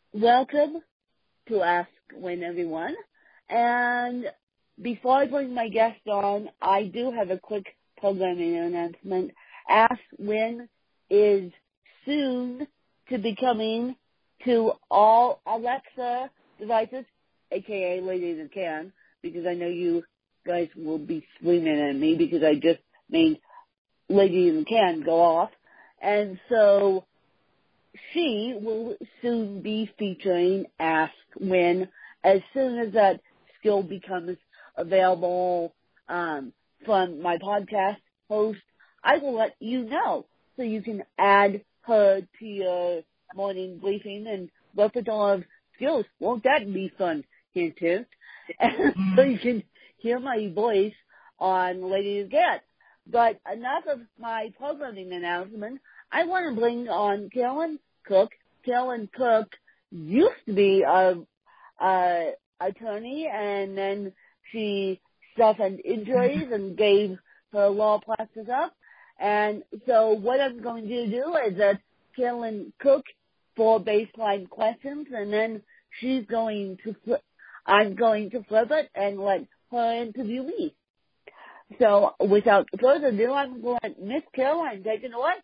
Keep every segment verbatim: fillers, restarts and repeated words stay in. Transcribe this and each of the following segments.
Welcome to Ask Win, everyone. And before I bring my guest on, I do have a quick programming announcement. Ask Win is soon to be coming to all Alexa devices, aka Lady That Can, because I know you guys will be screaming at me because I just made Lady That Can go off. And so she will soon be featuring Ask Win as soon as that skill becomes available um, from my podcast host. I will let you know so you can add her to your morning briefing and repertoire of skills. Won't that be fun? Hint, hint. And so you can hear my voice on Lady of Cat. But enough of my programming announcement. I want to bring on Carolyn Cook. Carolyn Cook used to be a, a attorney, and then she suffered injuries and gave her law practice up. And so what I'm going to do is that Carolyn Cook four baseline questions, and then she's going to flip, I'm going to flip it and let her interview me. So without further ado, I'm going to Miss Caroline take it away.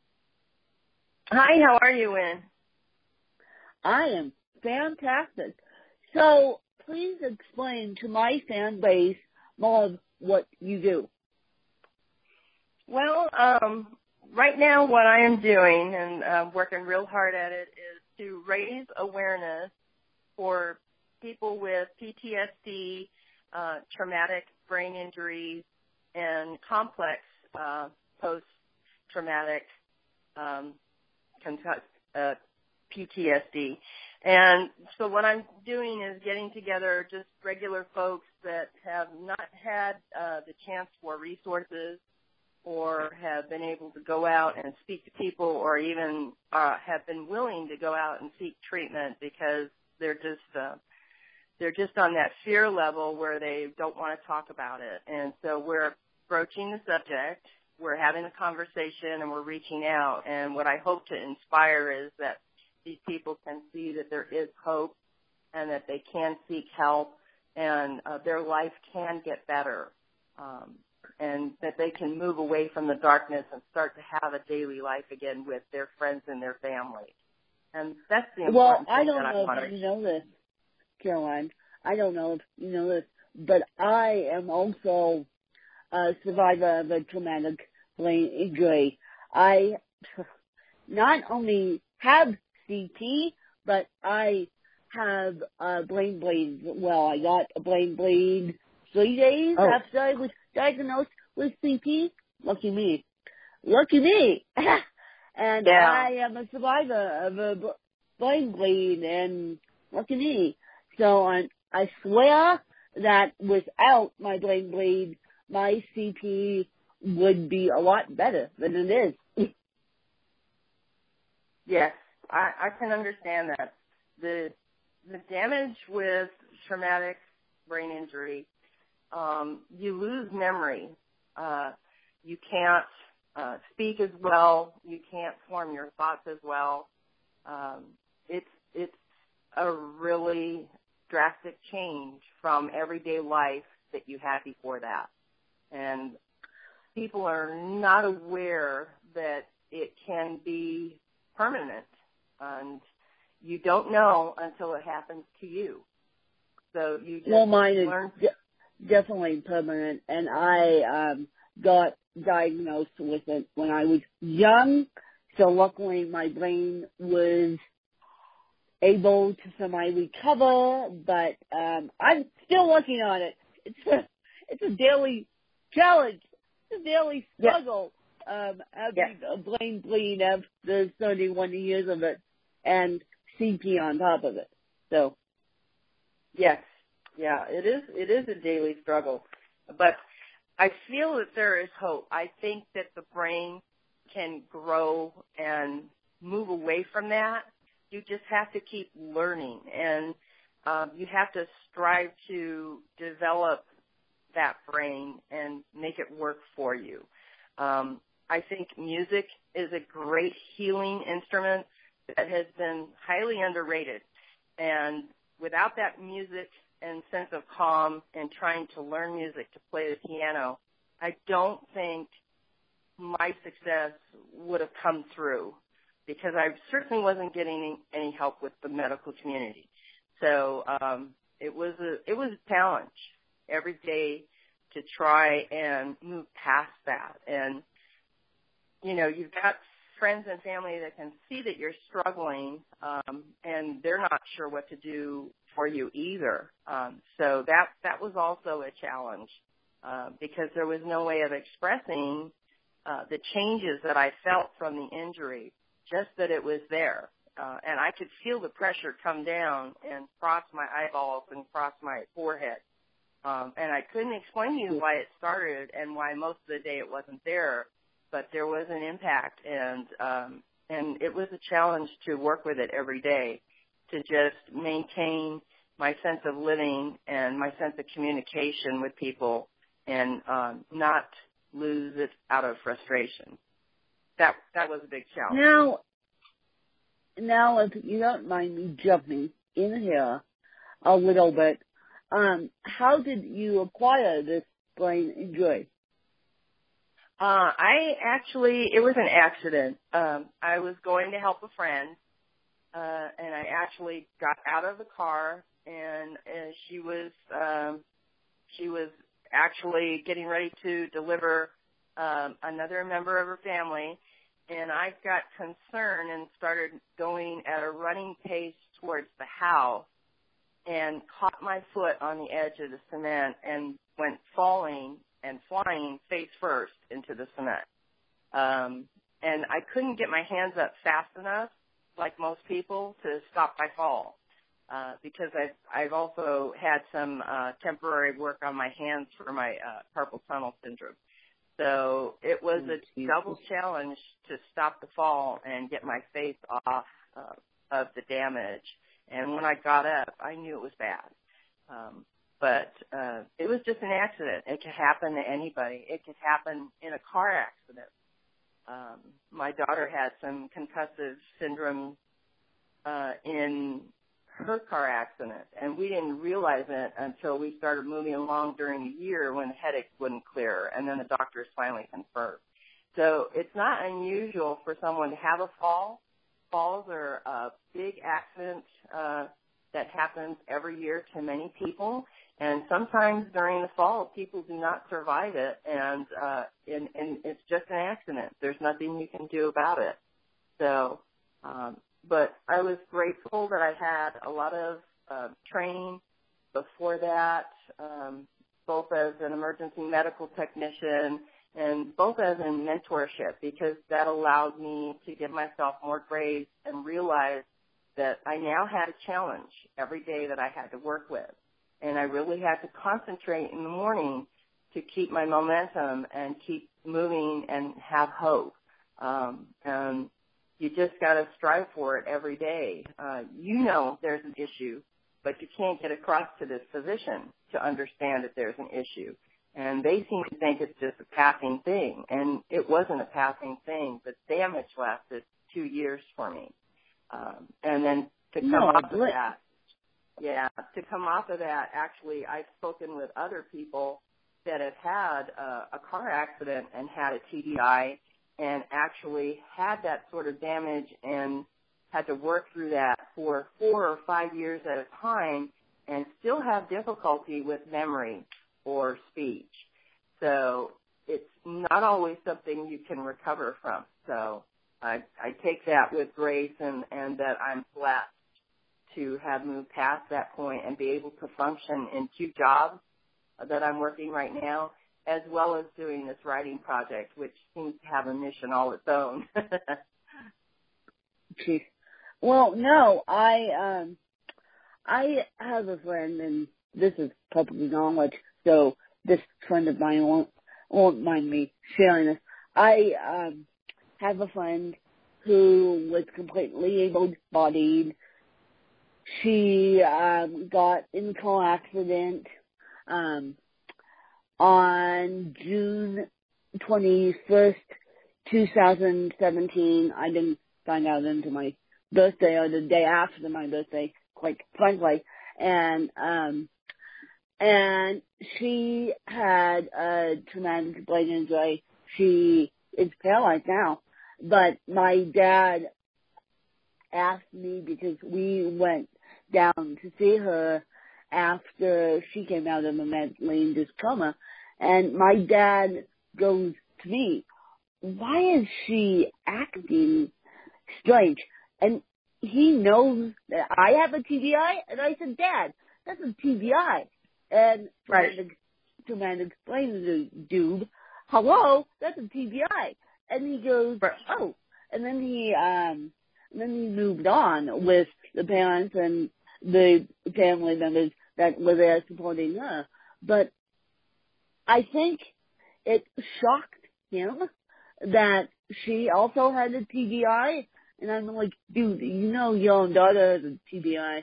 Hi, how are you, Win? I am fantastic. So please explain to my fan base more of what you do. Well, um, right now what I am doing, and I'm working real hard at it, is to raise awareness for people with P T S D, uh, traumatic brain injuries, and complex uh, post-traumatic um, uh, P T S D. And so what I'm doing is getting together just regular folks that have not had uh, the chance for resources or have been able to go out and speak to people, or even uh, have been willing to go out and seek treatment because they're just uh, they're just on that fear level where they don't want to talk about it. And so we're broaching the subject, we're having a conversation, and we're reaching out. And what I hope to inspire is that these people can see that there is hope and that they can seek help, and uh, their life can get better, um, and that they can move away from the darkness and start to have a daily life again with their friends and their family. And that's the important well, I thing don't that know I want if to... you know this, Caroline. I don't know if you know this, but I am also a survivor of a traumatic brain injury. I not only have C T, but I have a brain bleed. Well, I got a brain bleed three days oh. after I was diagnosed with C T. Lucky me. Lucky me. And Yeah. I am a survivor of a brain bleed, and lucky me. So I, I swear that without my brain bleed, my C T would be a lot better than it is. Yes, I, I can understand that. The the damage with traumatic brain injury, um, you lose memory. Uh, you can't uh, speak as well. You can't form your thoughts as well. Um, it's it's a really drastic change from everyday life that you had before that. And people are not aware that it can be permanent, and you don't know until it happens to you. So you just well, mine is learn. de- definitely permanent, and I um, got diagnosed with it when I was young. So luckily, my brain was able to semi-recover, but um, I'm still working on it. It's a, it's a daily challenge. It's a daily struggle. Yeah. Um, having yeah. a brain bleed after thirty-one years of it, and C P on top of it. So, yes, yeah, it is. It is a daily struggle, but I feel that there is hope. I think that the brain can grow and move away from that. You just have to keep learning, and um, you have to strive to develop that brain and make it work for you. Um, I think music is a great healing instrument. that has been highly underrated. And without that music and sense of calm and trying to learn music to play the piano, I don't think my success would have come through, because I certainly wasn't getting any help with the medical community. So um, it was a it was a challenge every day to try and move past that. And you know, you've got friends and family that can see that you're struggling, um, and they're not sure what to do for you either. Um, so that that was also a challenge uh, because there was no way of expressing uh, the changes that I felt from the injury, just that it was there. Uh, and I could feel the pressure come down and cross my eyeballs and cross my forehead. Um, and I couldn't explain to you why it started and why most of the day it wasn't there, but there was an impact, and um, and it was a challenge to work with it every day, to just maintain my sense of living and my sense of communication with people, and um, not lose it out of frustration. That that was a big challenge. Now, now, if you don't mind me jumping in here a little bit, um, how did you acquire this brain injury? Uh, I actually, it was an accident. Um, I was going to help a friend, uh, and I actually got out of the car, and uh, she was, um, she was actually getting ready to deliver um, another member of her family, and I got concerned and started going at a running pace towards the house, and caught my foot on the edge of the cement and went falling and flying face first into the cement. Um, and I couldn't get my hands up fast enough, like most people, to stop my fall, uh, because I've, I've also had some uh, temporary work on my hands for my uh, carpal tunnel syndrome. So it was a double challenge to stop the fall and get my face off uh, of the damage. And when I got up, I knew it was bad. Um, But uh, it was just an accident. It could happen to anybody. It could happen in a car accident. Um, my daughter had some concussive syndrome uh, in her car accident, and we didn't realize it until we started moving along during the year when the headaches wouldn't clear, and then the doctors finally confirmed. So it's not unusual for someone to have a fall. Falls are a big accident uh, that happens every year to many people. And sometimes during the fall, people do not survive it, and, uh, and, and it's just an accident. There's nothing you can do about it. So, um, but I was grateful that I had a lot of uh, training before that, um, both as an emergency medical technician and both as in mentorship, because that allowed me to give myself more grace and realize that I now had a challenge every day that I had to work with. And I really had to concentrate in the morning to keep my momentum and keep moving and have hope. Um, and you just got to strive for it every day. Uh, you know there's an issue, but you can't get across to this physician to understand that there's an issue. And they seem to think it's just a passing thing. And it wasn't a passing thing. The damage lasted two years for me. Um, and then to come no, off of that, Yeah, to come off of that, actually, I've spoken with other people that have had a, a car accident and had a T D I and actually had that sort of damage and had to work through that for four or five years at a time and still have difficulty with memory or speech. So it's not always something you can recover from. So I, I take that with grace, and, and that I'm blessed to have moved past that point and be able to function in two jobs that I'm working right now, as well as doing this writing project, which seems to have a mission all its own. Jeez. Well, no, I um, I have a friend, and this is public knowledge, so this friend of mine won't won't mind me sharing this. I um, have a friend who was completely able-bodied. She um, got in a car accident um, on June twenty-first, twenty seventeen. I didn't find out until my birthday or the day after my birthday, quite frankly. And, um, and she had a traumatic brain injury. She is paralyzed now. But my dad asked me, because we went down to see her after she came out of a mentally induced coma, and my dad goes to me, why is she acting strange? And he knows that I have a T B I, and I said, Dad, that's a T B I. And right. to man explain to the dude, hello, that's a T B I. And he goes, oh. And then he, um, and then he moved on with the parents and the family members that were there supporting her. But I think it shocked him that she also had a T B I. And I'm like, dude, you know your own daughter has a T B I.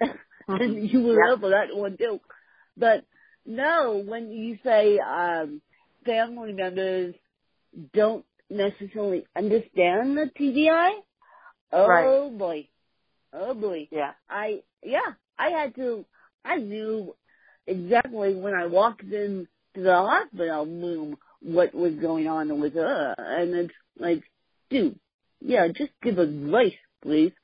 And you were there for that one too. But no, when you say um, family members don't necessarily understand the T B I, oh right. boy, oh boy. Yeah. I, yeah, I had to, I knew exactly when I walked into the hospital room what was going on with her. And it's like, dude, yeah, just give a grace, please.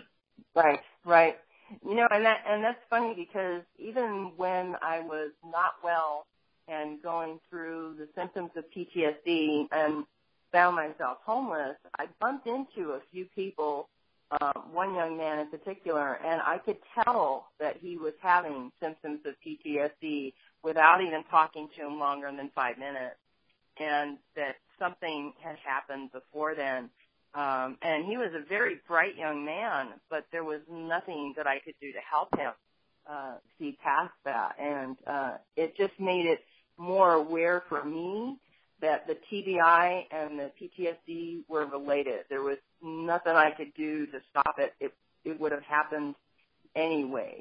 Right, right. You know, and that and that's funny because even when I was not well and going through the symptoms of P T S D and found myself homeless, I bumped into a few people, uh, one young man in particular, and I could tell that he was having symptoms of P T S D without even talking to him longer than five minutes, and that something had happened before then. Um, and he was a very bright young man, but there was nothing that I could do to help him uh, see past that. And uh, it just made it more aware for me that the T B I and the P T S D were related. There was nothing I could do to stop it. It, it would have happened anyway.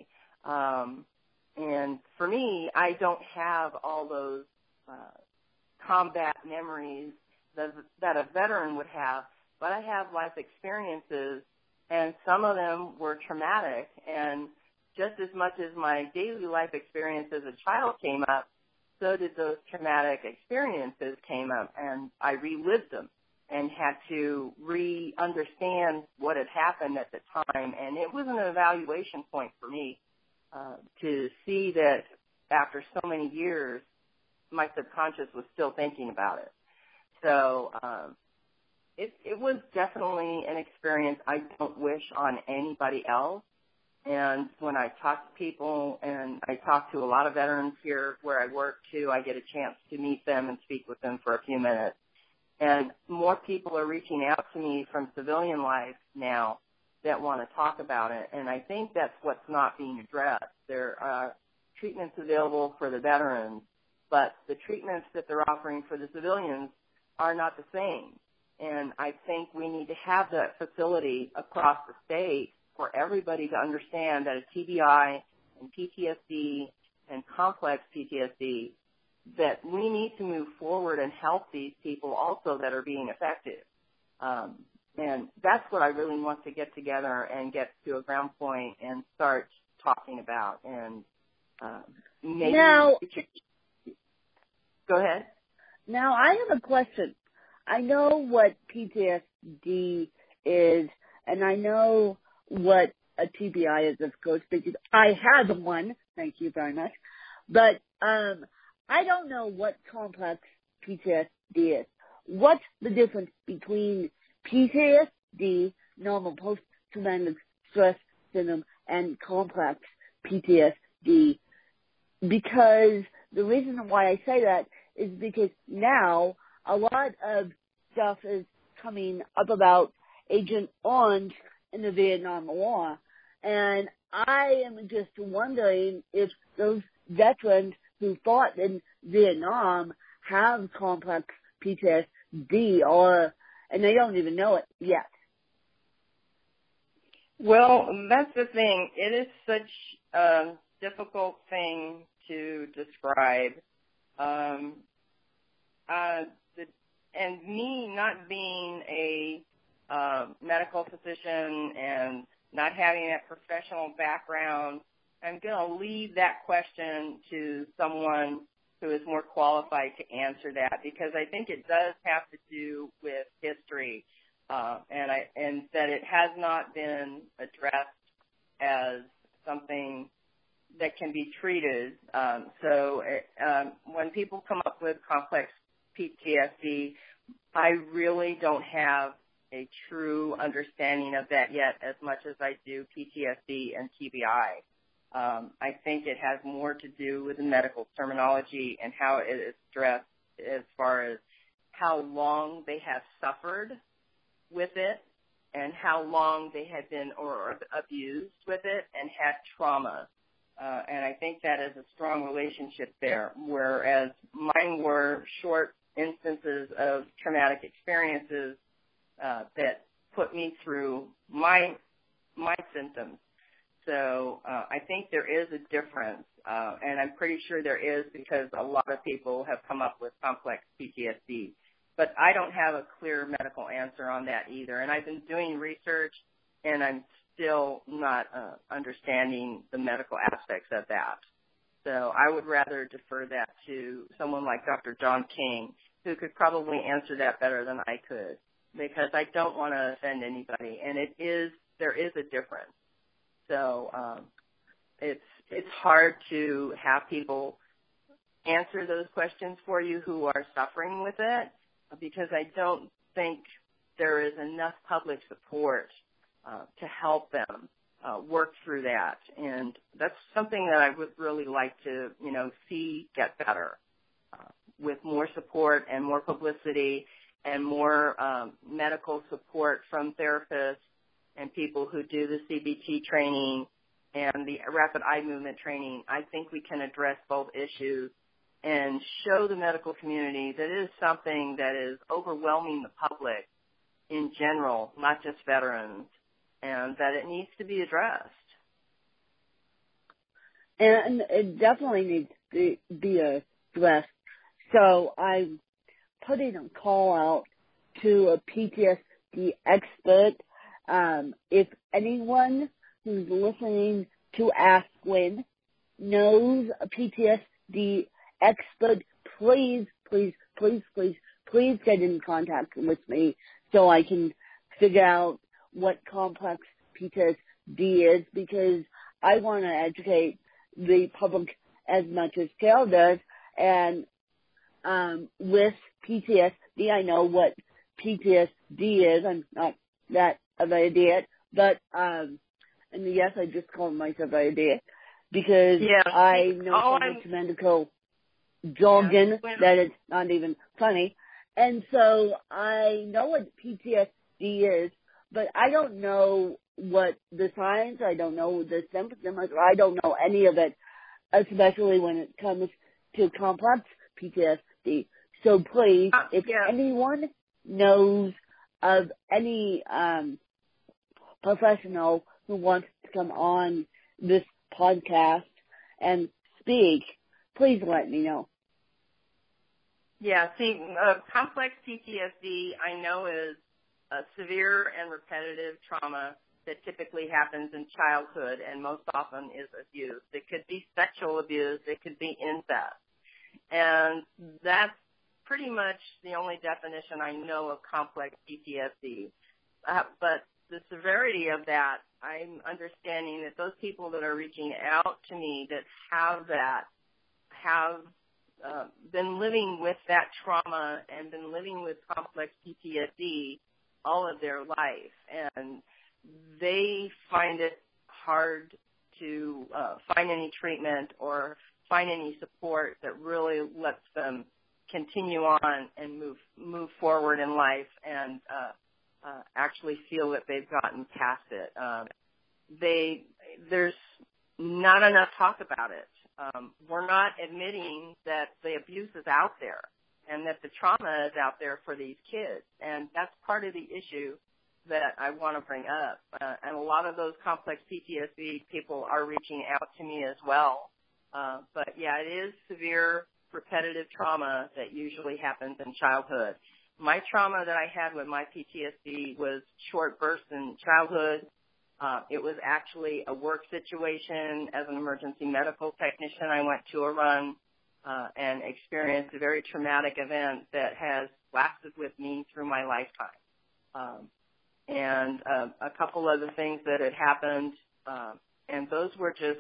Um, and for me, I don't have all those uh, combat memories that, that a veteran would have. But I have life experiences, and some of them were traumatic. And just as much as my daily life experience as a child came up, so did those traumatic experiences came up, and I relived them and had to re-understand what had happened at the time. And it was an evaluation point for me uh, to see that after so many years, my subconscious was still thinking about it. So, um, It, it was definitely an experience I don't wish on anybody else. And when I talk to people, and I talk to a lot of veterans here where I work too, I get a chance to meet them and speak with them for a few minutes. And more people are reaching out to me from civilian life now that want to talk about it. And I think that's what's not being addressed. There are treatments available for the veterans, but the treatments that they're offering for the civilians are not the same. And I think we need to have that facility across the state for everybody to understand that a T B I and P T S D and complex P T S D, that we need to move forward and help these people also that are being affected. Um, and that's what I really want to get together and get to a ground point and start talking about. And uh, maybe now, go ahead. Now, I have a question. I know what P T S D is, and I know what a T B I is, of course, because I have one. Thank you very much. But um, I don't know what complex P T S D is. What's the difference between P T S D, normal post-traumatic stress syndrome, and complex P T S D? Because the reason why I say that is because now a lot of stuff is coming up about Agent Orange in the Vietnam War. And I am just wondering if those veterans who fought in Vietnam have complex P T S D, or, and they don't even know it yet. Well, that's the thing. It is such a difficult thing to describe. Um, uh, the, and me not being a uh, medical physician and not having that professional background, I'm going to leave that question to someone who is more qualified to answer that, because I think it does have to do with history, uh, and I and that it has not been addressed as something that can be treated. Um, so it, um, when people come up with complex P T S D, I really don't have a true understanding of that yet, as much as I do P T S D and T B I. Um, I think it has more to do with the medical terminology and how it is addressed as far as how long they have suffered with it and how long they had been or, or abused with it and had trauma. Uh, and I think that is a strong relationship there, whereas mine were short instances of traumatic experiences uh, that put me through my my symptoms. So uh, I think there is a difference, uh, and I'm pretty sure there is, because a lot of people have come up with complex P T S D. But I don't have a clear medical answer on that either. And I've been doing research, and I'm still not uh, understanding the medical aspects of that. So I would rather defer that to someone like Doctor John King, who could probably answer that better than I could, because I don't want to offend anybody. And it is, there is a difference. So um, it's it's hard to have people answer those questions for you who are suffering with it, because I don't think there is enough public support uh, to help them uh, work through that. And that's something that I would really like to, you know, see get better uh, with more support and more publicity and more um, medical support from therapists and people who do the C B T training and the rapid eye movement training. I think we can address both issues and show the medical community that it is something that is overwhelming the public in general, not just veterans, and that it needs to be addressed. And it definitely needs to be addressed. So I'm putting a call out to a P T S D expert. Um, if anyone who's listening to Ask Win knows a P T S D expert, please, please, please, please, please get in contact with me so I can figure out what complex P T S D is, because I want to educate the public as much as Carol does. And um, with P T S D, I know what P T S D is. I'm not that of an idiot, but um, and yes, I just call myself an idiot because yeah. I know oh, so much medical jargon yeah. that it's not even funny. And so I know what P T S D is, but I don't know what the science, I don't know the symptoms, I don't know any of it, especially when it comes to complex P T S D. So please, uh, if yeah. anyone knows of any um, professional who wants to come on this podcast and speak, please let me know. Yeah, see, uh, complex P T S D I know is a severe and repetitive trauma that typically happens in childhood and most often is abuse. It could be sexual abuse. It could be incest. And that's pretty much the only definition I know of complex P T S D. Uh, but the severity of that, I'm understanding that those people that are reaching out to me that have that have uh, been living with that trauma and been living with complex P T S D all of their life. And they find it hard to uh, find any treatment or find any support that really lets them continue on and move move forward in life and uh, uh, actually feel that they've gotten past it. Um, they there's not enough talk about it. Um, we're not admitting that the abuse is out there and that the trauma is out there for these kids, and that's part of the issue that I want to bring up. Uh, and a lot of those complex P T S D people are reaching out to me as well. Uh, but, yeah, it is severe repetitive trauma that usually happens in childhood. my trauma that I had with my P T S D was short bursts in childhood. Uh, it was actually a work situation as an emergency medical technician. I went to a run uh, and experienced a very traumatic event that has lasted with me through my lifetime. Um, and uh, a couple other things that had happened, uh, and those were just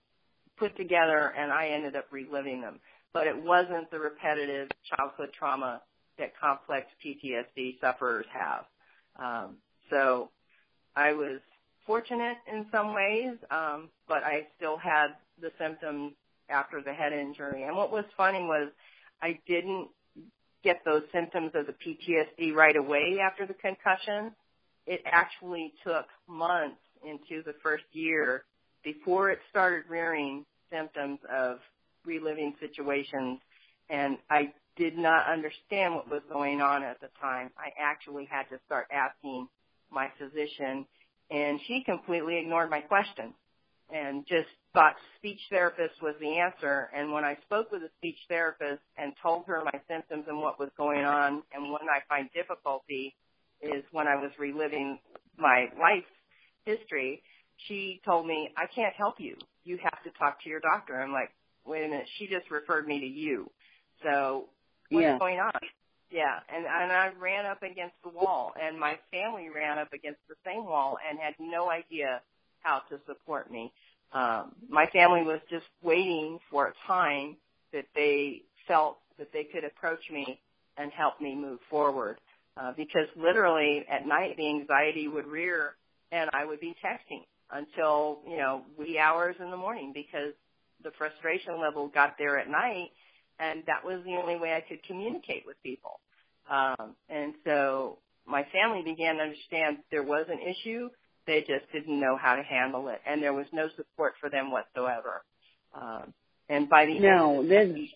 put together, and I ended up reliving them. But it wasn't the repetitive childhood trauma that complex P T S D sufferers have. Um, so I was fortunate in some ways, um, but I still had the symptoms after the head injury. And what was funny was I didn't get those symptoms of the P T S D right away after the concussion. It actually took months into the first year before it started rearing symptoms of reliving situations, and I did not understand what was going on at the time. I actually had to start asking my physician, and she completely ignored my question and just thought speech therapist was the answer. And when I spoke with a speech therapist and told her my symptoms and what was going on, and when I find difficulty is when I was reliving my life history, she told me, I can't help you. You have to talk to your doctor. I'm like, wait a minute, she just referred me to you. So what's yeah. going on? Yeah, and, and I ran up against the wall, and my family ran up against the same wall and had no idea how to support me. Um, my family was just waiting for a time that they felt that they could approach me and help me move forward. Uh, because literally at night the anxiety would rear and I would be texting until, you know, wee hours in the morning because the frustration level got there at night, and that was the only way I could communicate with people. Um, and so my family began to understand there was an issue. They just didn't know how to handle it, and there was no support for them whatsoever. Um, and by the no, end of the second,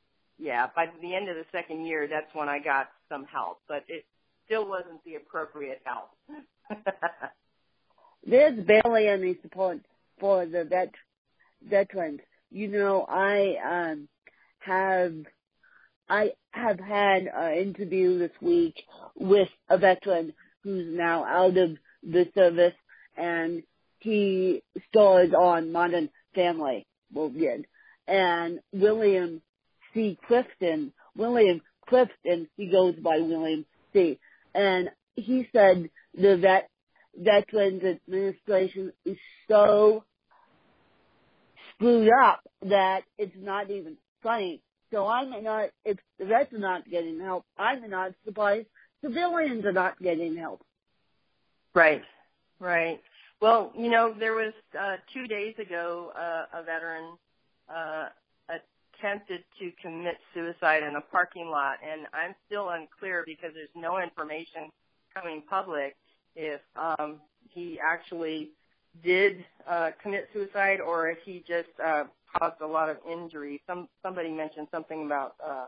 yeah, by the end of the second year, that's when I got some help, but it still wasn't the appropriate help. There's barely any support for the vet, veterans. You know, I um, have I have had an interview this week with a veteran who's now out of the service, and he stars on Modern Family. Well, did. And William C. Clifton, William Clifton, he goes by William C. And he said the vet Veterans Administration is so screwed up that it's not even funny. So I'm not, if the vets are not getting help, I'm not surprised civilians are not getting help. Right, right. Well, you know, there was uh, two days ago uh, a veteran uh, attempted to commit suicide in a parking lot, and I'm still unclear because there's no information coming public if um, he actually did uh, commit suicide or if he just uh, caused a lot of injury. Some somebody mentioned something about uh,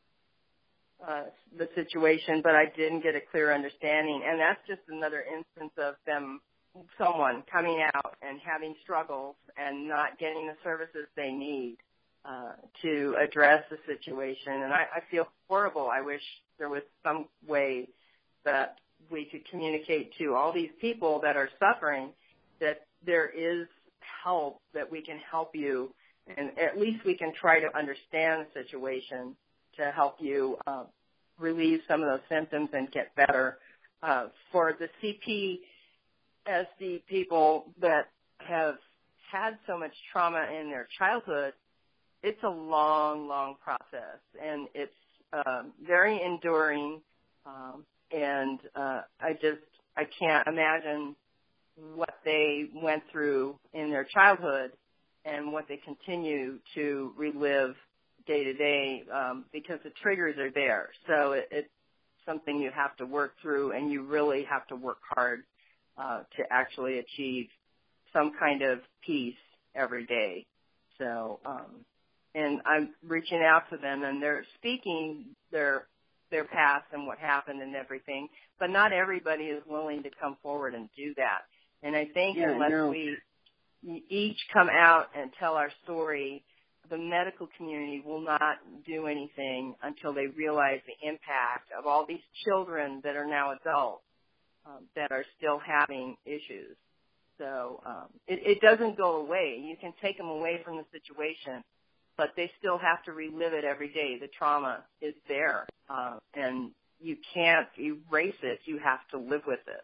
uh, the situation, but I didn't get a clear understanding. And that's just another instance of them, someone coming out and having struggles and not getting the services they need uh, to address the situation. And I, I feel horrible. I wish there was some way that we could communicate to all these people that are suffering that there is help, that we can help you, and at least we can try to understand the situation to help you uh, relieve some of those symptoms and get better. Uh, for the C P S D people that have had so much trauma in their childhood, it's a long, long process, and it's um, very enduring. Um, and uh, I just I can't imagine what they went through in their childhood and what they continue to relive day to day um, because the triggers are there. So it, it's something you have to work through, and you really have to work hard uh, to actually achieve some kind of peace every day. So, um, and I'm reaching out to them, and they're speaking their their past and what happened and everything, but not everybody is willing to come forward and do that. And I think yeah, unless no. we each come out and tell our story, the medical community will not do anything until they realize the impact of all these children that are now adults um, that are still having issues. So um, it, it doesn't go away. You can take them away from the situation, but they still have to relive it every day. The trauma is there, uh, and you can't erase it. You have to live with it.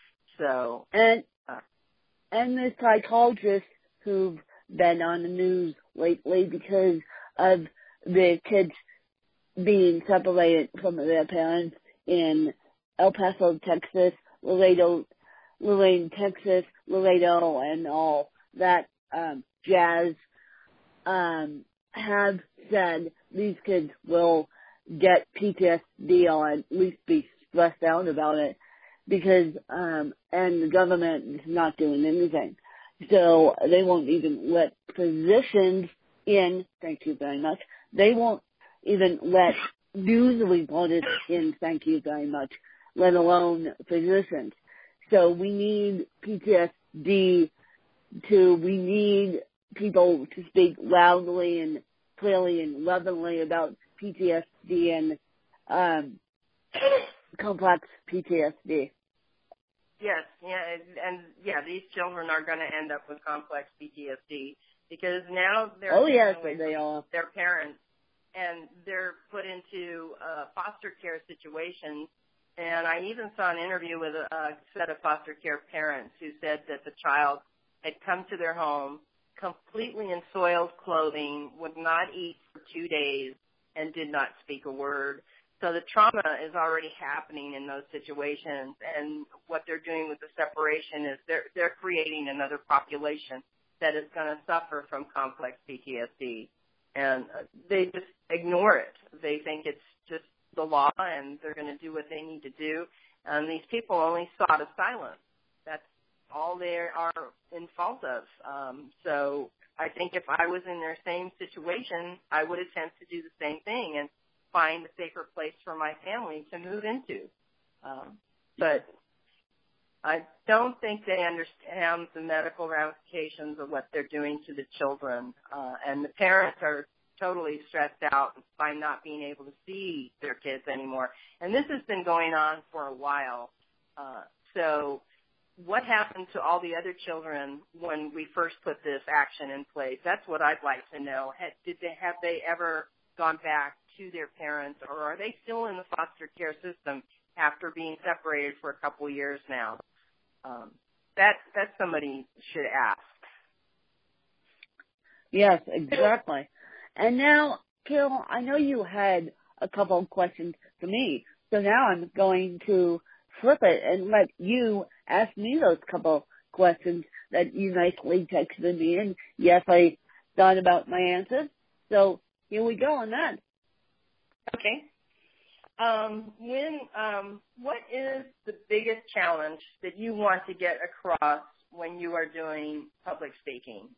So and uh, and the psychologists who've been on the news lately because of the kids being separated from their parents in El Paso, Texas, Laredo, Lorraine, Texas, Laredo, and all that um, jazz, um, have said these kids will get P T S D or at least be stressed out about it because, um, and the government is not doing anything. So they won't even let physicians in, thank you very much. They won't even let news reporters in, thank you very much, let alone physicians. So we need P T S D to, we need people to speak loudly and clearly and lovingly about P T S D and um, complex P T S D. Yes, yeah, and, and yeah, these children are going to end up with complex P T S D because now they're oh yes, away they from are. their parents, and they're put into uh, foster care situations. And I even saw an interview with a, a set of foster care parents who said that the child had come to their home completely in soiled clothing, would not eat for two days, and did not speak a word. So the trauma is already happening in those situations, and what they're doing with the separation is they're they're creating another population that is going to suffer from complex P T S D, and they just ignore it. They think it's just the law, and they're going to do what they need to do. And these people only sought asylum. That's all they are in fault of. Um, so I think if I was in their same situation, I would attempt to do the same thing and find a safer place for my family to move into. Um, but I don't think they understand the medical ramifications of what they're doing to the children. Uh, and the parents are totally stressed out by not being able to see their kids anymore. And this has been going on for a while. Uh, so what happened to all the other children when we first put this action in place? That's what I'd like to know. Had, did they, have they ever gone back to their parents, or are they still in the foster care system after being separated for a couple years now? Um, that that somebody should ask. Yes, exactly. And now, Carol, I know you had a couple of questions for me, so now I'm going to flip it and let you ask me those couple questions that you nicely texted me. And yes, I thought about my answers. So here we go on that. Okay. Um, when, um, what is the biggest challenge that you want to get across when you are doing public speaking?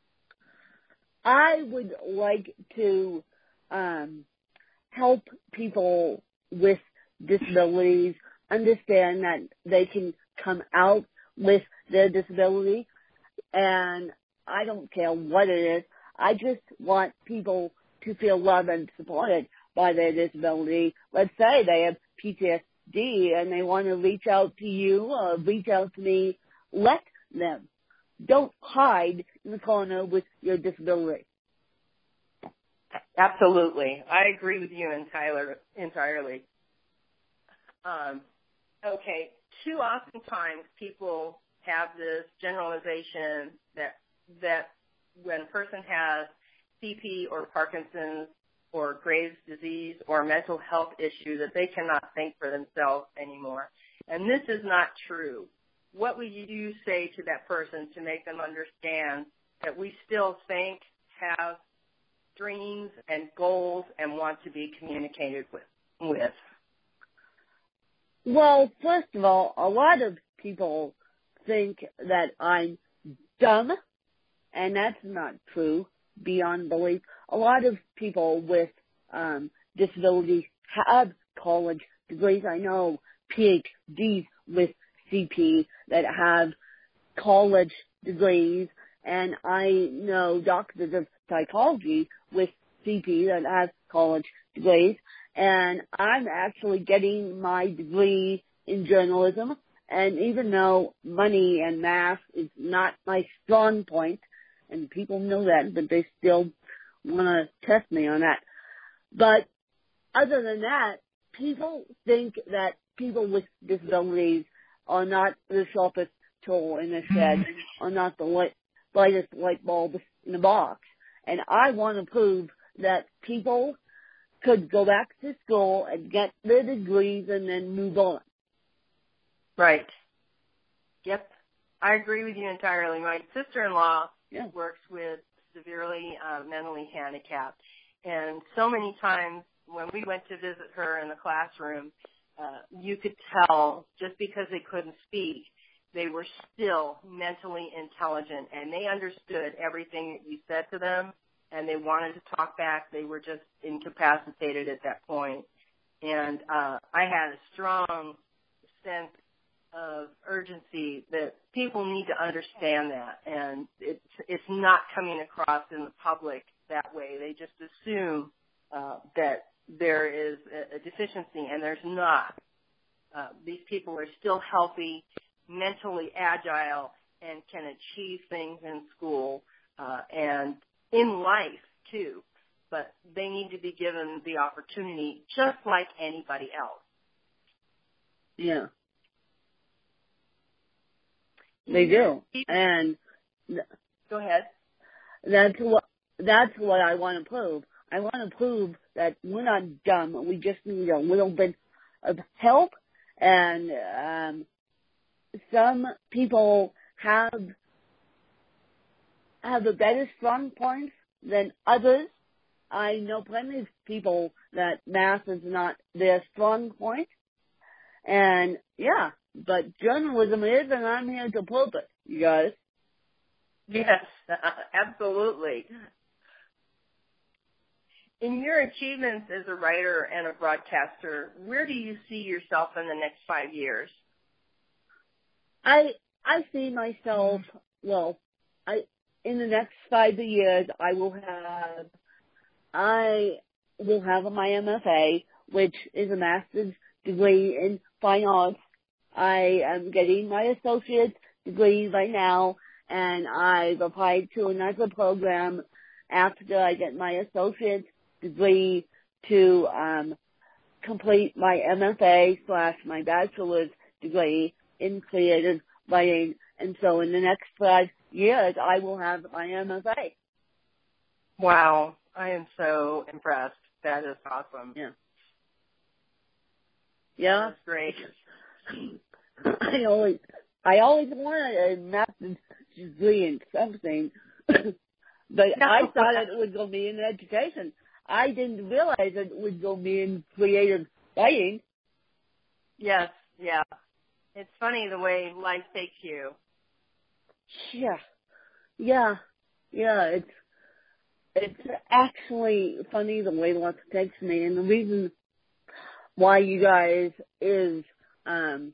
I would like to um, help people with disabilities understand that they can come out with their disability, and I don't care what it is. I just want people to feel loved and supported by their disability. Let's say they have P T S D and they want to reach out to you or reach out to me. Let them. Don't hide in the corner with your disability. Absolutely. I agree with you Tyler, entirely. Um, okay. Too often times people have this generalization that that when a person has C P or Parkinson's or Graves' disease or mental health issue that they cannot think for themselves anymore. And this is not true. What would you say to that person to make them understand that we still think, have dreams and goals, and want to be communicated with? with? Well, first of all, a lot of people think that I'm dumb, and that's not true, beyond belief. A lot of people with um, disabilities have college degrees. I know P H Ds with C P that have college degrees, and I know doctors of psychology with C P that have college degrees, and I'm actually getting my degree in journalism. And even though money and math is not my strong point, and people know that, but they still want to test me on that. But other than that, people think that people with disabilities are not the sharpest tool in the shed, are not the light, brightest light bulb in the box. And I want to prove that people could go back to school and get their degrees and then move on. Right. Yep. I agree with you entirely. My sister-in-law yeah. works with severely uh, mentally handicapped. And so many times when we went to visit her in the classroom, uh, you could tell just because they couldn't speak, they were still mentally intelligent, and they understood everything that you said to them, and they wanted to talk back. They were just incapacitated at that point. And uh, I had a strong sense of urgency that people need to understand that, and it's, it's not coming across in the public that way. They just assume uh, that there is a, a deficiency, and there's not. Uh, these people are still healthy, mentally agile, and can achieve things in school uh, and in life, too. But they need to be given the opportunity just like anybody else. Yeah. They do. And go ahead. That's what, that's what I want to prove. I want to prove that we're not dumb. We just need a little bit of help. And um, some people have have a better strong points than others. I know plenty of people that math is not their strong point. And yeah, but journalism is, and I'm here to prove it, you guys. Yes, absolutely. In your achievements as a writer and a broadcaster, where do you see yourself in the next five years? I I see myself, well, I in the next five years, I will have, I will have my M F A, which is a master's degree in fine arts. I am getting my associate's degree right now, and I've applied to another program after I get my associate's degree to um, complete my M F A slash my bachelor's degree in creative writing. And so in the next five years, I will have my M F A. Wow. I am so impressed. That is awesome. Yeah. Yeah. That's great. I always, I always wanted a master's degree in something, but no. I thought it was going to be in education. I didn't realize it was going to be in creative writing. Yes, yeah. It's funny the way life takes you. Yeah, yeah, yeah. It's it's actually funny the way life takes me, and the reason why you guys is um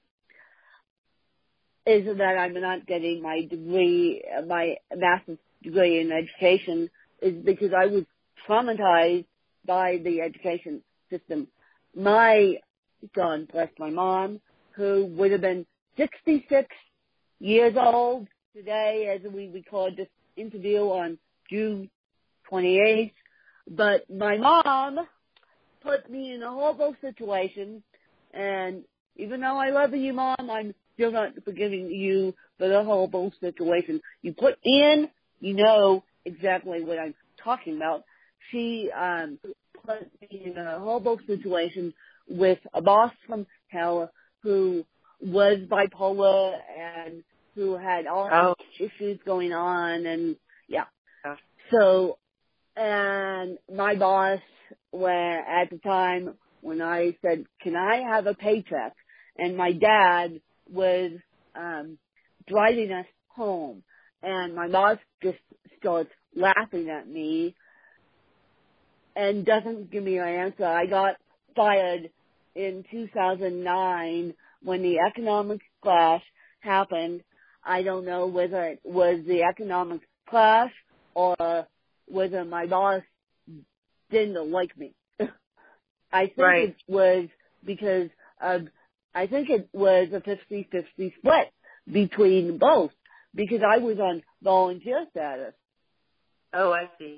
is that I'm not getting my degree, my master's degree in education, is because I was traumatized by the education system. My, God bless my mom, who would have been sixty-six years old today as we record this interview on June twenty-eighth, but my mom put me in a horrible situation, and even though I love you, Mom, I'm still not forgiving you for the horrible situation you put in. You know exactly what I'm talking about. She um, put me in a horrible situation with a boss from hell who was bipolar and who had all oh. these issues going on, and yeah. Oh. So, and my boss, where at the time when I said, "Can I have a paycheck?" and my dad was um, driving us home, and my boss just starts laughing at me and doesn't give me an answer. I got fired in two thousand nine when the economic crash happened. I don't know whether it was the economic class or whether my boss didn't like me. I think right. it was because of, I think it was a fifty-fifty split between both because I was on volunteer status. Oh, I see.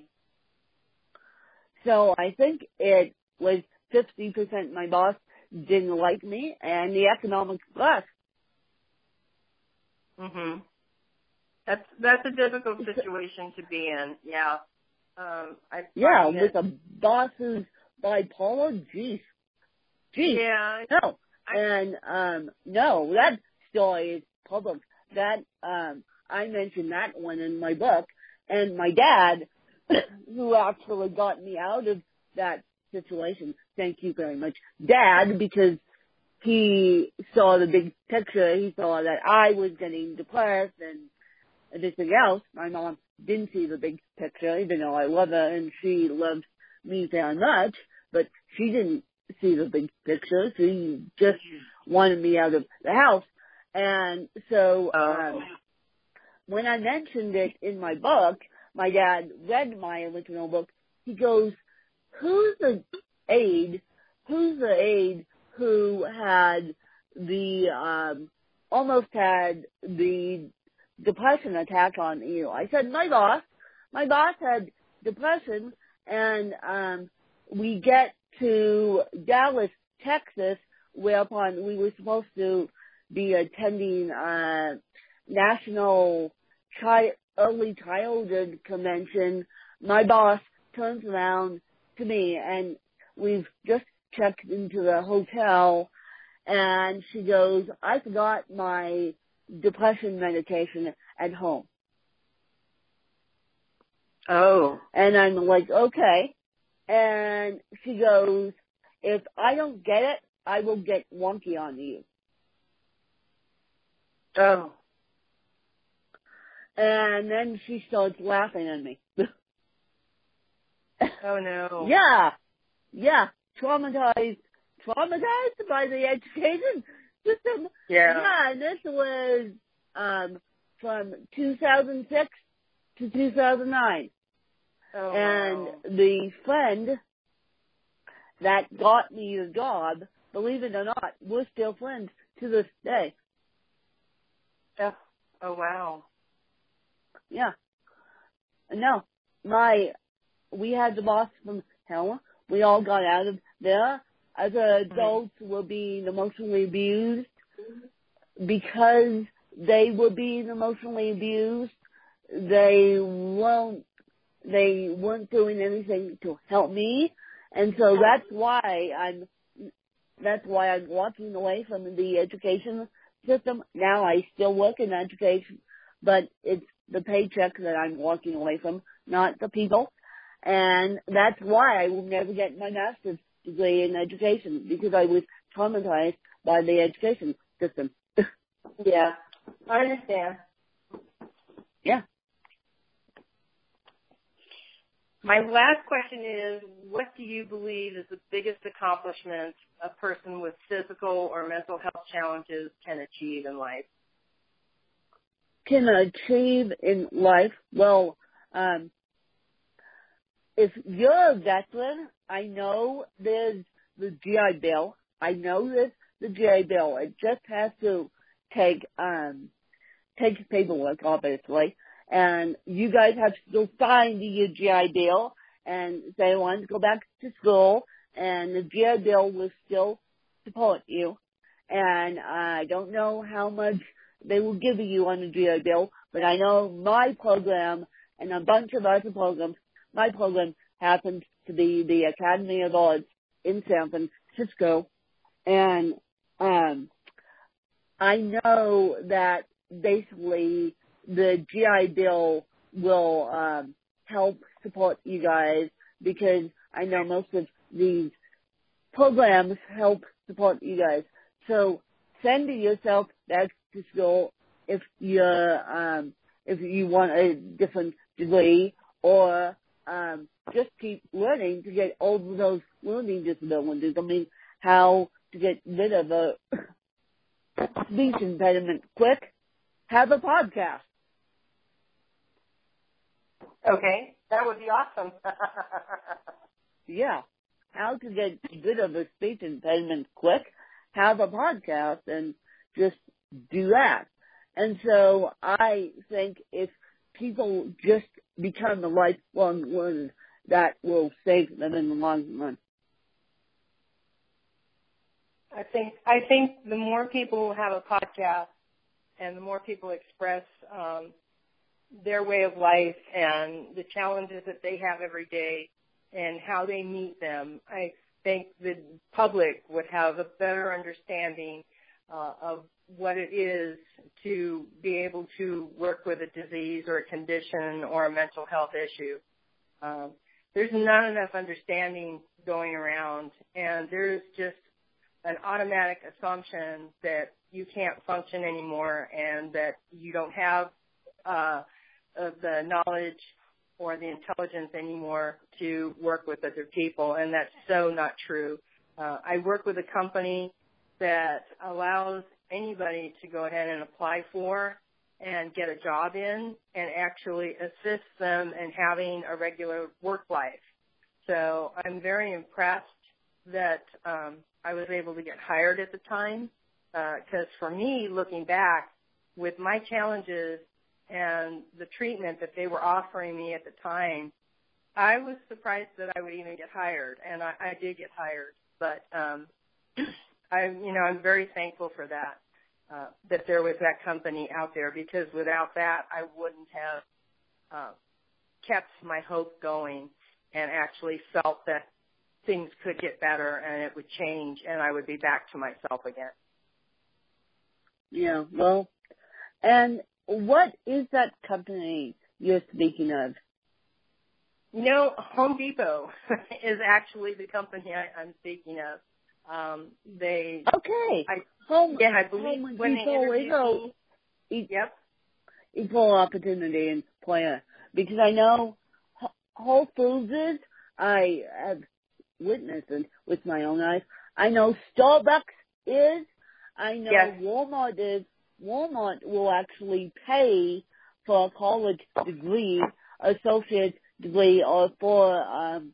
So I think it was fifty percent my boss didn't like me and the economics less. Mhm. That's that's a difficult situation to be in. Yeah. Um, I yeah, that, with a boss who's bipolar. Jeez. Jeez. Yeah. No. I, And um no, that story is public. That um I mentioned that one in my book. And my dad, who actually got me out of that situation, thank you very much, Dad, because he saw the big picture. He saw that I was getting depressed and everything else. My mom didn't see the big picture, even though I love her and she loves me very much, but she didn't see the big picture. She just wanted me out of the house. And so um, when I mentioned it in my book, my dad read my original book. He goes, who's the aide, who's the aide who had the, um, almost had the depression attack on you? I said, my boss. My boss had depression, and um, we get to Dallas, Texas, whereupon we were supposed to be attending uh, National Chi- Early Childhood Convention. My boss turns around to me, and we've just checked into the hotel, and she goes, I forgot my depression medication at home. Oh. And I'm like, okay. And she goes, if I don't get it, I will get wonky on you. Oh. And then she starts laughing at me. Oh no. Yeah. Yeah. Traumatized. Traumatized by the education system. Yeah. Yeah, and this was um from two thousand six to two thousand nine. Oh, and wow. the friend that got me the job, believe it or not, we're still friends to this day. Oh, oh wow. Yeah. No, my, we had the boss from hell. We all got out of there. As adults, mm-hmm. were being emotionally abused. Because they were being emotionally abused, they won't, they weren't doing anything to help me. And so that's why I'm, that's why I'm walking away from the education system. Now I still work in education, but it's the paycheck that I'm walking away from, not the people. And that's why I will never get my master's degree in education, because I was traumatized by the education system. Yeah, I understand. Yeah. My last question is, what do you believe is the biggest accomplishment a person with physical or mental health challenges can achieve in life? Can achieve in life? Well, um, if you're a veteran, I know there's the G I Bill. I know there's the G I Bill. It just has to take, um, take paperwork, obviously. And you guys have to still sign the G I Bill and say you want to go back to school, and the G I Bill will still support you. And I don't know how much they will give you on the G I Bill, but I know my program and a bunch of other programs, my program happens to be the Academy of Arts in San Francisco. And um, I know that basically the G I Bill will um, help support you guys, because I know most of these programs help support you guys. So send yourself back to school if you're um, if you want a different degree, or um, just keep learning to get over those learning disabilities. I mean, how to get rid of a speech impediment quick? Have a podcast. Okay, that would be awesome. Yeah. How to get rid of a speech impediment quick, have a podcast and just do that. And so I think if people just become the lifelong learners, that will save them in the long run. I think I think the more people have a podcast and the more people express um, their way of life and the challenges that they have every day and how they meet them, I think the public would have a better understanding uh, of what it is to be able to work with a disease or a condition or a mental health issue. Um, there's not enough understanding going around, and there's just an automatic assumption that you can't function anymore and that you don't have uh, uh, the knowledge or the intelligence anymore to work with other people, and that's so not true. Uh, I work with a company that allows anybody to go ahead and apply for and get a job in and actually assist them in having a regular work life. So I'm very impressed that um, I was able to get hired at the time because uh, for me, looking back, with my challenges and the treatment that they were offering me at the time, I was surprised that I would even get hired, and I, I did get hired. But um, I, you know, I'm very thankful for that, uh, that there was that company out there, because without that, I wouldn't have uh, kept my hope going and actually felt that things could get better and it would change and I would be back to myself again. Yeah, well, and what is that company you're speaking of? You know, Home Depot is actually the company I, I'm speaking of. Um, they okay. I, Home, yeah, I believe Home when Depot they interviewed is me, e- yep, equal opportunity employer, because I know Whole Foods is, I have witnessed it with my own eyes. I know Starbucks is. I know yes. Walmart is. Walmart will actually pay for a college degree, associate degree, or for um,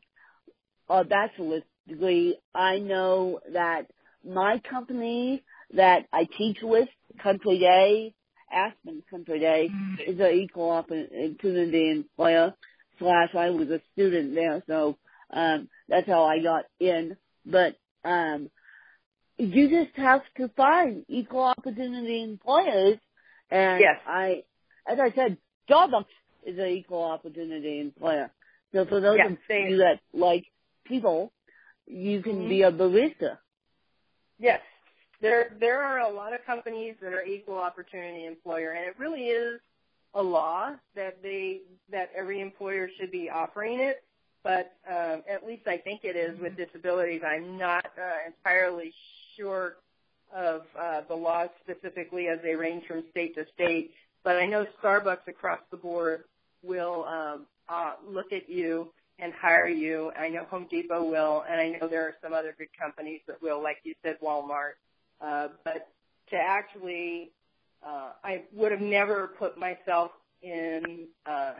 a bachelor's degree. I know that my company that I teach with, Country Day, Aspen Country Day, is an equal opportunity employer. Slash, I was a student there, so um, that's how I got in. But um, you just have to find equal opportunity employers. And Yes. I, as I said, Starbucks is an equal opportunity employer. So for those yes, of they, you that like people, you can mm-hmm. be a barista. Yes. There there are a lot of companies that are equal opportunity employer, and it really is a law that they that every employer should be offering it. But um, at least I think it is with disabilities. I'm not uh, entirely sure of uh, the laws specifically as they range from state to state. But I know Starbucks across the board will um, uh, look at you and hire you. I know Home Depot will, and I know there are some other good companies that will, like you said, Walmart. Uh, but to actually, uh, I would have never put myself in uh,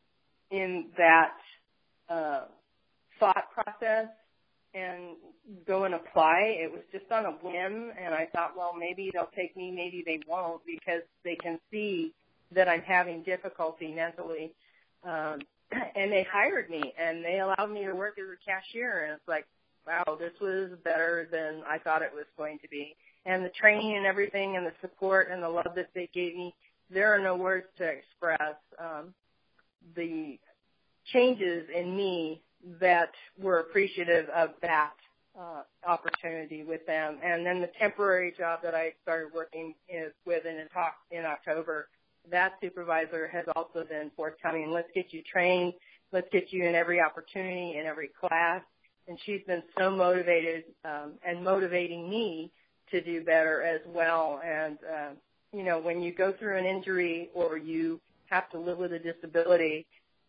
in that uh, thought process and go and apply. It was just on a whim, and I thought, well, maybe they'll take me, maybe they won't, because they can see that I'm having difficulty mentally. Um, and they hired me, and they allowed me to work as a cashier, and it's like, wow, this was better than I thought it was going to be. And the training and everything and the support and the love that they gave me, there are no words to express um, the changes in me that were appreciative of that uh, opportunity with them. And then the temporary job that I started working is with in, in October, that supervisor has also been forthcoming. Let's get you trained. Let's get you in every opportunity, in every class. And she's been so motivated um, and motivating me to do better as well. And, uh, you know, when you go through an injury or you have to live with a disability,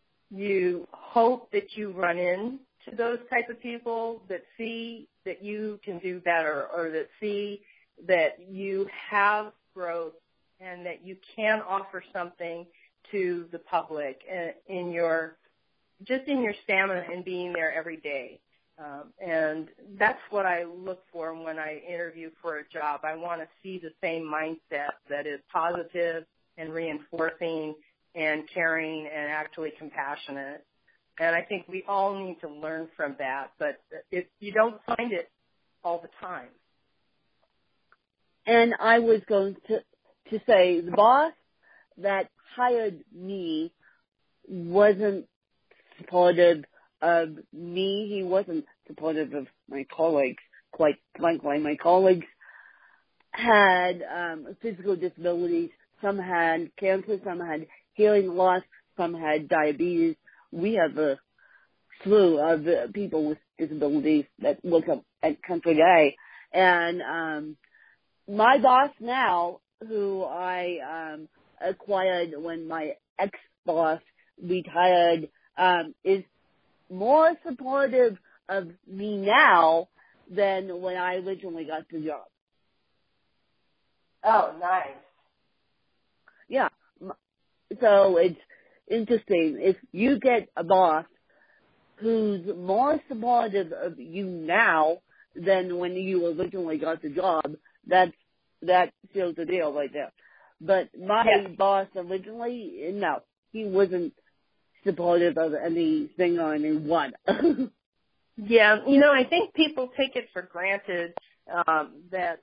you hope that you run into those type of people that see that you can do better, or that see that you have growth and that you can offer something to the public in your, just in your stamina and being there every day. Um, and that's what I look for when I interview for a job. I want to see the same mindset that is positive and reinforcing and caring and actually compassionate. And I think we all need to learn from that, but if you don't find it all the time. And I was going to, to say the boss that hired me wasn't supportive of me. He wasn't supportive of my colleagues, quite frankly. My colleagues had um, physical disabilities. Some had cancer, some had hearing loss, some had diabetes. We have a slew of uh, people with disabilities that look up at Country Day. And um, my boss now, who I um, acquired when my ex-boss retired, um, is more supportive of me now than when I originally got the job. Oh, nice. Yeah. So it's interesting. If you get a boss who's more supportive of you now than when you originally got the job, that's, that seals the deal right there. But my yeah. boss originally, no, he wasn't supportive of anything or anyone. Yeah, you know, I think people take it for granted um, that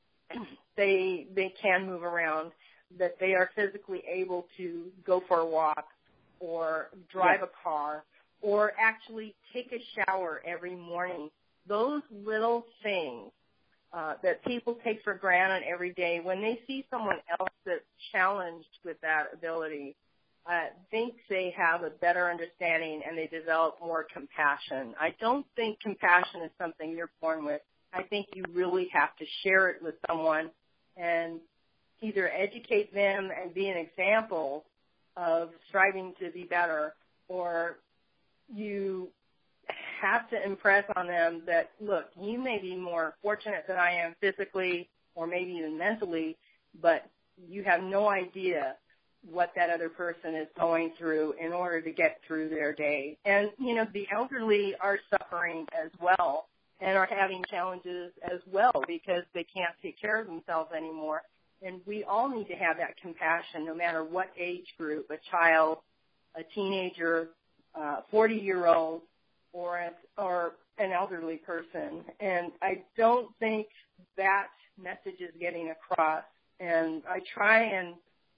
they they can move around, that they are physically able to go for a walk or drive yeah. a car or actually take a shower every morning. Those little things uh, that people take for granted every day, when they see someone else that's challenged with that ability, I think they have a better understanding and they develop more compassion. I don't think compassion is something you're born with. I think you really have to share it with someone and either educate them and be an example of striving to be better, or you have to impress on them that, look, you may be more fortunate than I am physically or maybe even mentally, but you have no idea what that other person is going through in order to get through their day. And, you know, the elderly are suffering as well and are having challenges as well because they can't take care of themselves anymore. And we all need to have that compassion no matter what age group, a child, a teenager, uh, forty-year-old, or, a, or an elderly person. And I don't think that message is getting across. And I try and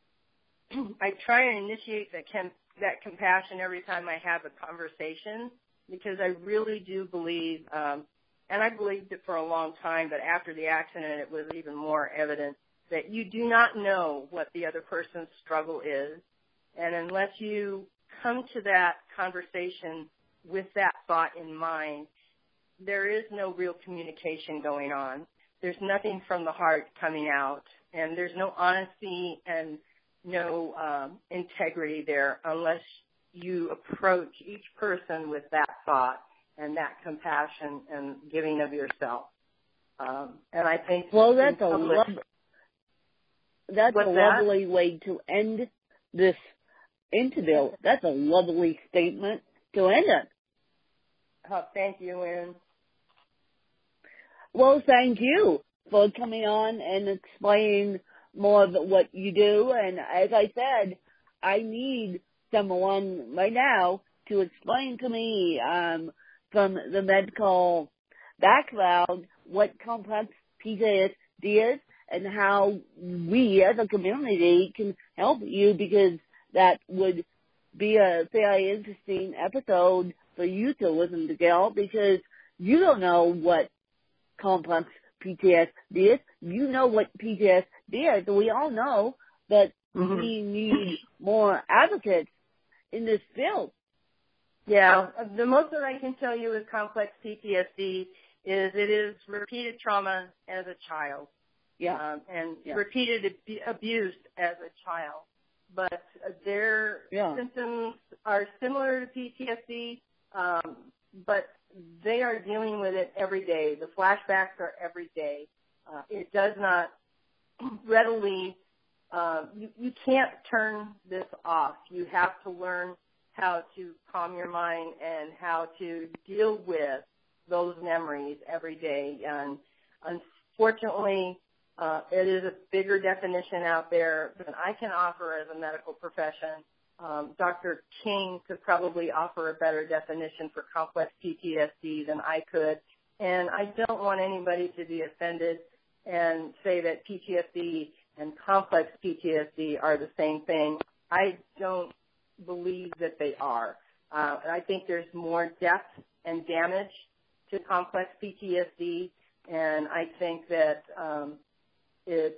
I try and initiate that, com- that compassion every time I have a conversation, because I really do believe, um, and I believed it for a long time, but after the accident it was even more evident, that you do not know what the other person's struggle is. And unless you come to that conversation with that thought in mind, there is no real communication going on. There's nothing from the heart coming out, and there's no honesty and no um, integrity there unless you approach each person with that thought and that compassion and giving of yourself. Um, and I think well, that's a public, lov- that's a that? lovely way to end this interview. That's a lovely statement to end it. Oh, thank you, Lynn. Well, thank you for coming on and explaining more of what you do. And as I said, I need someone right now to explain to me um, from the medical background what complex P T S D is and how we as a community can help you, because that would be a very interesting episode for you to listen to, Gail, because you don't know what complex P T S D is. You know what P T S D is. We all know, but mm-hmm. we need more advocates in this field. Yeah, the most that I can tell you with complex P T S D is it is repeated trauma as a child. Yeah. Um, and yeah. repeated ab- abuse as a child. But their yeah. symptoms are similar to P T S D, um, but they are dealing with it every day. The flashbacks are every day. Uh, it does not readily uh, you, you can't turn this off. You have to learn how to calm your mind and how to deal with those memories every day. And unfortunately, uh, it is a bigger definition out there than I can offer as a medical profession. Um, Doctor King could probably offer a better definition for complex P T S D than I could. And I don't want anybody to be offended and say that P T S D and complex P T S D are the same thing. I don't believe that they are. Uh, I think there's more depth and damage to complex P T S D, and I think that um, it's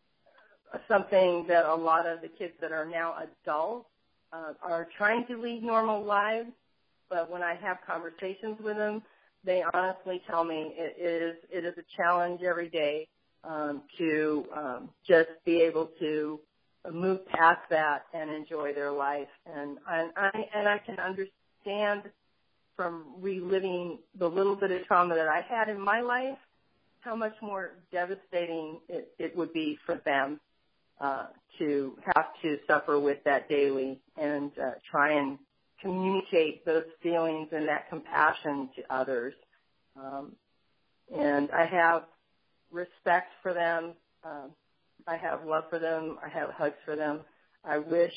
something that a lot of the kids that are now adults uh, are trying to lead normal lives, but when I have conversations with them, they honestly tell me it is it is a challenge every day um, to um, just be able to move past that and enjoy their life. And I, I and I can understand from reliving the little bit of trauma that I had in my life how much more devastating it, it would be for them uh, to have to suffer with that daily and uh, try and communicate those feelings and that compassion to others. Um, and I have respect for them. Um, I have love for them. I have hugs for them. I wish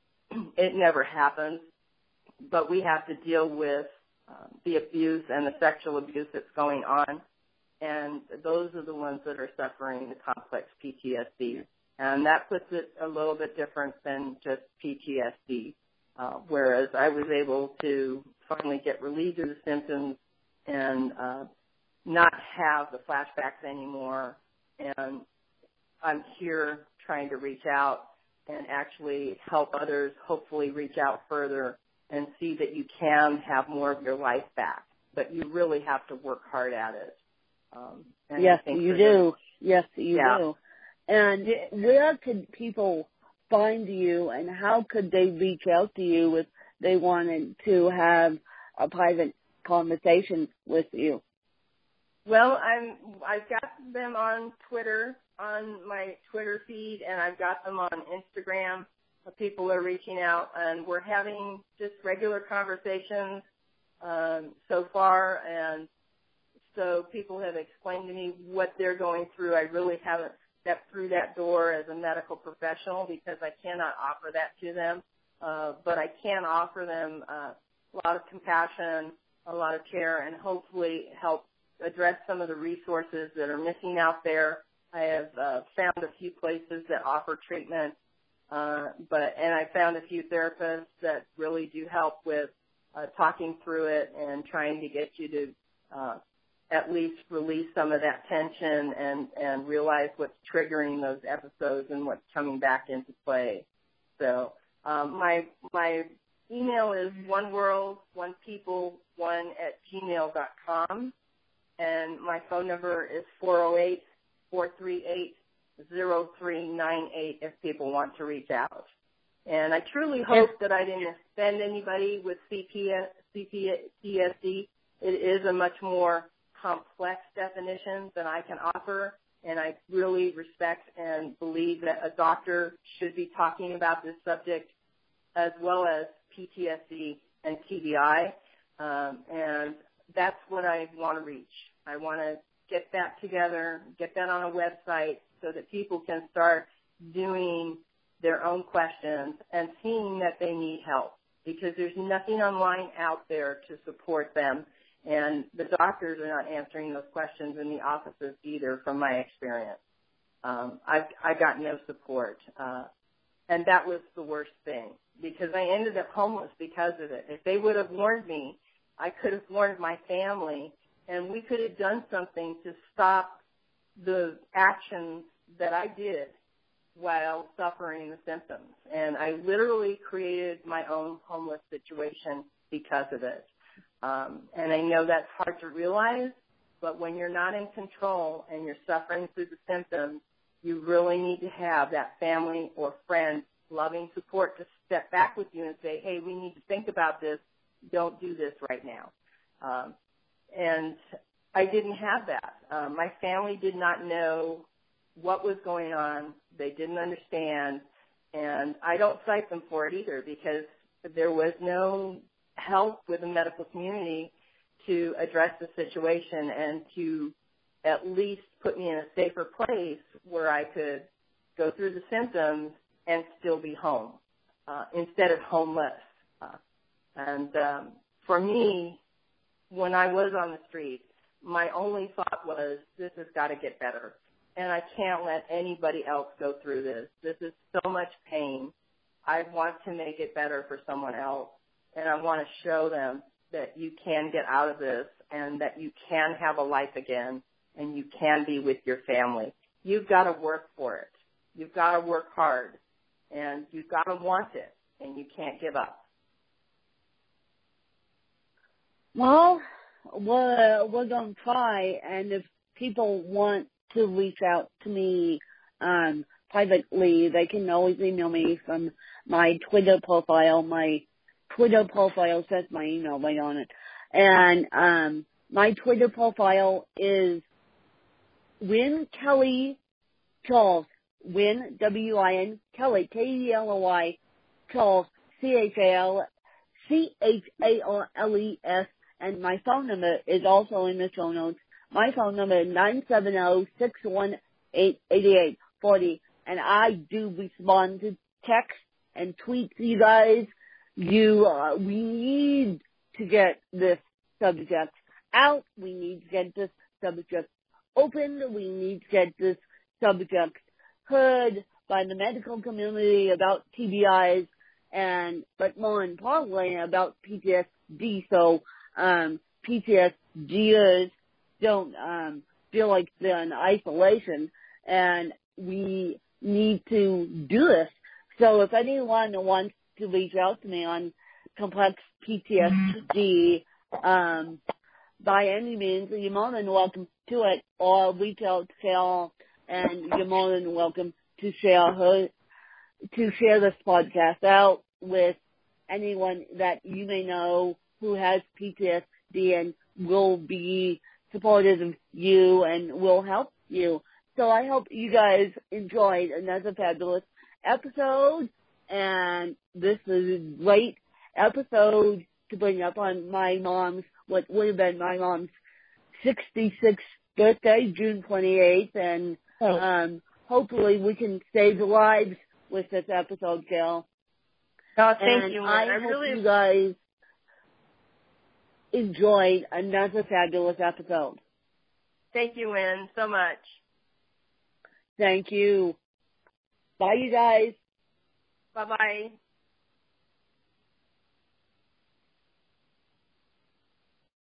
it never happened, but we have to deal with uh, the abuse and the sexual abuse that's going on, and those are the ones that are suffering the complex P T S D. And that puts it a little bit different than just P T S D, uh, whereas I was able to finally get relieved of the symptoms and uh, not have the flashbacks anymore. And I'm here trying to reach out and actually help others hopefully reach out further and see that you can have more of your life back. But you really have to work hard at it. Um, and yes, I think you do. them, yes, you yeah. do. And where could people find you, and how could they reach out to you if they wanted to have a private conversation with you? Well, I'm, I've got them on Twitter, on my Twitter feed, and I've got them on Instagram. People are reaching out, and we're having just regular conversations um, so far, and so people have explained to me what they're going through. I really haven't stepped through that door as a medical professional because I cannot offer that to them, uh, but I can offer them uh, a lot of compassion, a lot of care, and hopefully help address some of the resources that are missing out there. I have uh, found a few places that offer treatment, uh, but and I found a few therapists that really do help with uh, talking through it and trying to get you to uh, at least release some of that tension and, and realize what's triggering those episodes and what's coming back into play. So um, my my email is one world, one people, one at gmail dot com. And my phone number is four oh eight, four three eight, oh three nine eight if people want to reach out. And I truly hope that I didn't offend anybody with C P T S D. It is a much more complex definition than I can offer, and I really respect and believe that a doctor should be talking about this subject as well as P T S D and T B I, um, and that's what I want to reach. I want to get that together, get that on a website so that people can start doing their own questions and seeing that they need help, because there's nothing online out there to support them, and the doctors are not answering those questions in the offices either from my experience. Um, I've, I got no support, uh, and that was the worst thing, because I ended up homeless because of it. If they would have warned me, I could have warned my family, and we could have done something to stop the actions that I did while suffering the symptoms. And I literally created my own homeless situation because of it. Um, and I know that's hard to realize, but when you're not in control and you're suffering through the symptoms, you really need to have that family or friend loving support to step back with you and say, hey, we need to think about this. Don't do this right now. Um, and I didn't have that. Um, my family did not know what was going on. They didn't understand. And I don't cite them for it either because there was no help with the medical community to address the situation and to at least put me in a safer place where I could go through the symptoms and still be home uh, instead of homeless. Uh, and um, for me, when I was on the street, my only thought was, this has got to get better. And I can't let anybody else go through this. This is so much pain. I want to make it better for someone else. And I want to show them that you can get out of this and that you can have a life again and you can be with your family. You've got to work for it. You've got to work hard. And you've got to want it. And you can't give up. Well, we're, we're going to try. And if people want to reach out to me um, privately, they can always email me from my Twitter profile. My Twitter profile says my email right on it. And um, my Twitter profile is Win Kelly Charles. Win, W I N, Kelly, K E L O Y, Charles, C H A L, C H A R L E S. And my phone number is also in the show notes. My phone number is nine seven zero, six one eight, eight eight four zero. And I do respond to texts and tweets, you guys. You, uh, we need to get this subject out. We need to get this subject opened. We need to get this subject heard by the medical community about T B Is and, but more importantly, about P T S D. So, um, P T S Ders don't, um, feel like they're in isolation, and we need to do this. So if anyone wants to reach out to me on complex P T S D, um, by any means, you're more than welcome to it, or reach out to Carol, and you're more than welcome to share her, to share this podcast out with anyone that you may know who has P T S D and will be supportive of you and will help you. So I hope you guys enjoyed another fabulous episode, and this is a great episode to bring up on my mom's, what would have been my mom's sixty-sixth birthday, June twenty-eighth, and Oh. um, hopefully we can save lives with this episode, Gail. Oh, thank and you. I, I hope really you guys enjoyed another fabulous episode. Thank you, Wynn, so much. Thank you. Bye, you guys. Bye-bye.